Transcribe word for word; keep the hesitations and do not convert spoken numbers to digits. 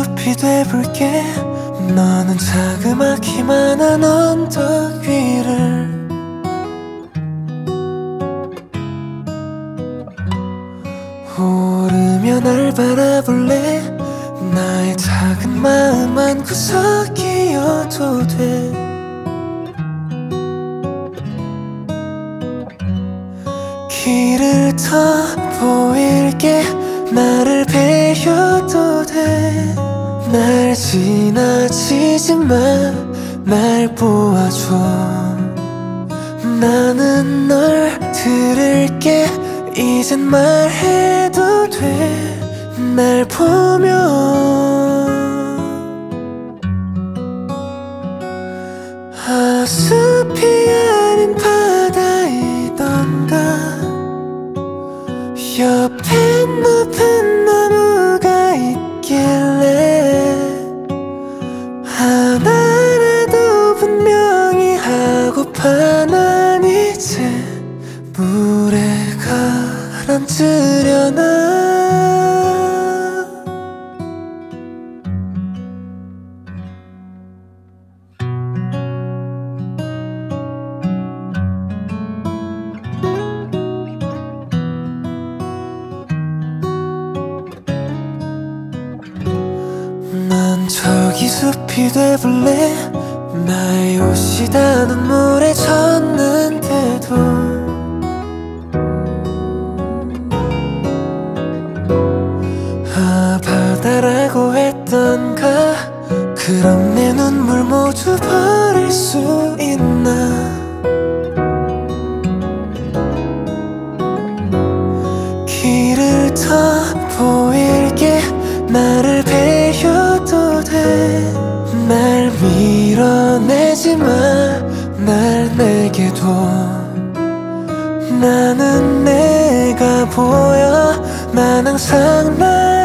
숲이 돼볼게. 너는 자그마키만한 언덕 위를 오르며 날 바라볼래. 나의 작은 마음 한 구석이어도 돼. 길을 더 보일게. 나를 베어도 돼. 날 지나치지 마. 날 보아줘. 나는 널 들을게. 이젠 말해도 돼. 날 보며 아, 숲이 아닌 바다이던가. 옆엔 높은 나무가 있길래 하나라도 분명히 하고파. 난 이제 물에 가라앉으려나. 난 저기 숲이 돼볼래. 나의 옷이 다 눈물에 젖는데도 아, 바다라고 했던가. 그럼 내 눈물 모두 버릴 수 있나. 길을 더 보일게. 나를 베어도 돼. 날 밀어내지 마. 날 내게 둬. 나는 내가 보여. 난 항상 나